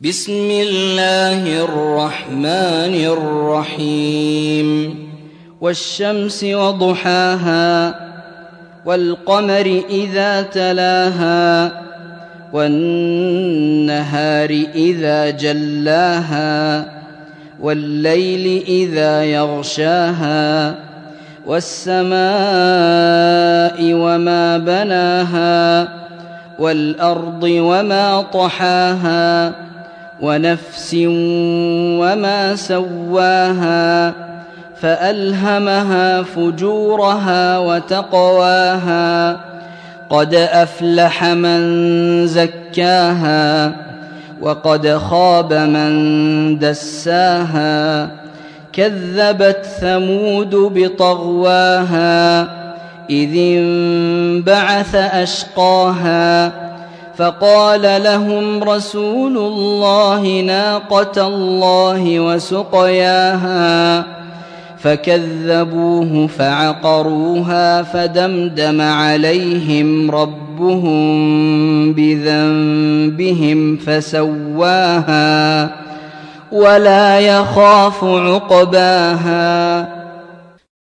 بسم الله الرحمن الرحيم والشمس وضحاها والقمر إذا تلاها والنهار إذا جلاها والليل إذا يغشاها والسماء وما بناها والأرض وما طحاها ونفس وما سواها فألهمها فجورها وتقواها قد أفلح من زكاها وقد خاب من دساها كذبت ثمود بطغواها إذ انبعث أشقاها فقال لهم رسول الله ناقة الله وسقياها فكذبوه فعقروها فدمدم عليهم ربهم بذنبهم فسواها ولا يخاف عقباها